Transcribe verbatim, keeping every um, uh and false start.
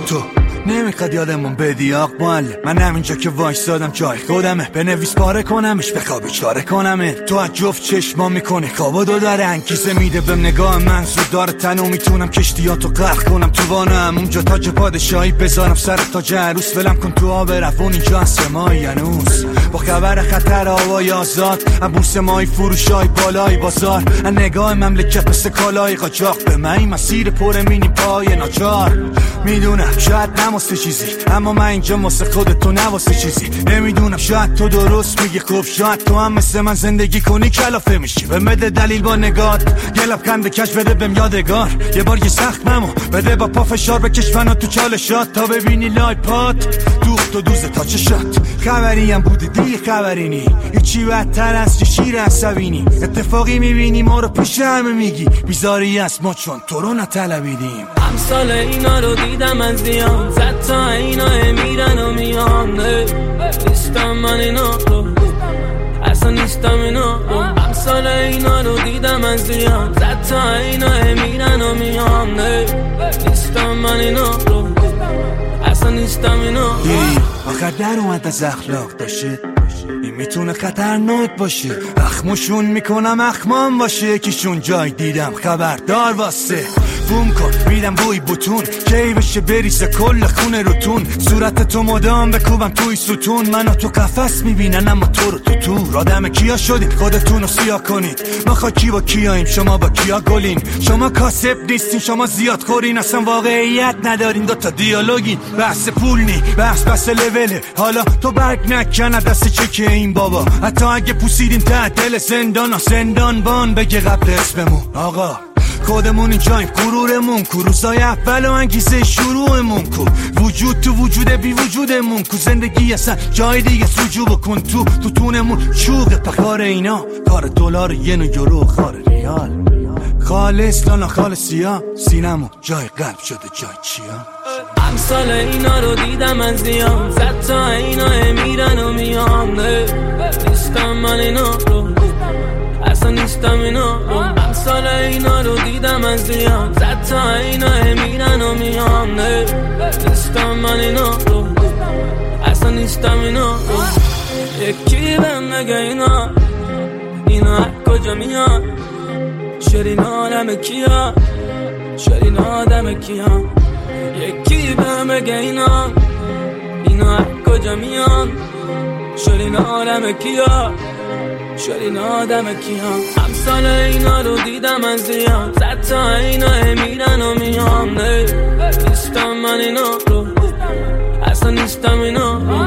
تو نمیخواد یادمون بدی آق معلم. من همینجا که وایسادم جای خودمه، بنویس پاره کنمش بخوابی چاره کنمه. تو از جفت چشما میکنه خوابا دو داره، انگیزه میده بهم نگاه من زود داره تنو میتونم کشتیاتو غرق کنم تو وانم، اونجا تاج پادشاهی بذارم سر تاج عروس، ولم کن تو آب روون اینجا از سمای هنوز با خبر خطر هوای آزاد، بورس مای فروشای بالای بازار، نگاه مملکت مثل کالای قاچاق به من مسیر پر مینی پای ناچار. میدونم شاید نماسته چیزی، اما من اینجا واسه خودتو نواسه چیزی. نمیدونم شاید تو درست میگی، خوب شاید تو هم مثل من زندگی کنی کلافه میشی. به مده دلیل با نگات، یه لبخند کش بده بهم یادگار، یه بار یه سخت ممو بده با پا فشار بکش فنا تو چالشات تا ببینی لایپات دوخت و دوزه تا چشات. خبری هم بوده دیگه خبری نی، هیچی بدتر از چه شیر عصبینی. اتفاقی میبینی ما رو پیش همه میگی، بیزاری از ما چون تو رو نطلبیدیم. امثال اینا رو دیدم از دیان، زد تا اینا میرن و میان. نیستم من اینا رو، اصلا نیستم اینا رو. امثال اینا رو دیدم از دیان، زد تا اینا میرن و میان. نیستم من اینا رو، اصلا نیستم اینا. آخر در اومد از اخلاق داشته، این میتونه خطرناک باشه. اخمشون میکنم اخمان باشه، یکیشون جای دیدم خبردار واسه بوم کن میدم بوی بوتون، کی بشه بریزه کل خونه روتون. صورت تو مدام بکوبم توی ستون، منو تو قفس میبینن اما تو رو تو تو. آدم کیا شدید خودتون رو سیاه کنید، ما خاکی با کیاییم شما با کیا گلین. شما کاسب نیستین شما زیاد خورین، اصلا واقعیت ندارین دوتا دیالوگین. بحث پول نی بحث بس لوله، حالا تو برگ نکنه دست چکه این بابا. حتی اگه پوسیدیم ته دل زندان زندان بان بگه قبل اسممون آقا. خودمون اینجاییم غرورمون کو، روزای اول و انگیزه شروعمون کو. وجود تو وجود بی وجودمون کو، زندگی اصلا جای دیگه رجوع بکن. تو تو تونمون چوغه پکار اینا، کار دلار ین و یورو خار ریال. خالص لانا خالصی ها، سینمون جای قلب شده جای چیا. امثال اینا رو دیدم از دیان، زد تا اینا میرن و میان. نیستم من اینا رو، اصلا نیستم اینا رو. امثال اینا رو دیدم از دیان، زد تا اینا میرن و میان. نیستم من اینا رو، اصلا نیستم اینا رو. یکی بهم نگه اینا اینا کجا میان، شرین آدم کیا شرین آدم کیا. یکی بهم نگه اینا اینا کجا میان، شرین آدم کیا شرین آدم کیا. امثال اینا رو دیدم از دیان، زد تا اینا میرن و میان. نیستم من اینا رو، اصلا نیستم اینا رو.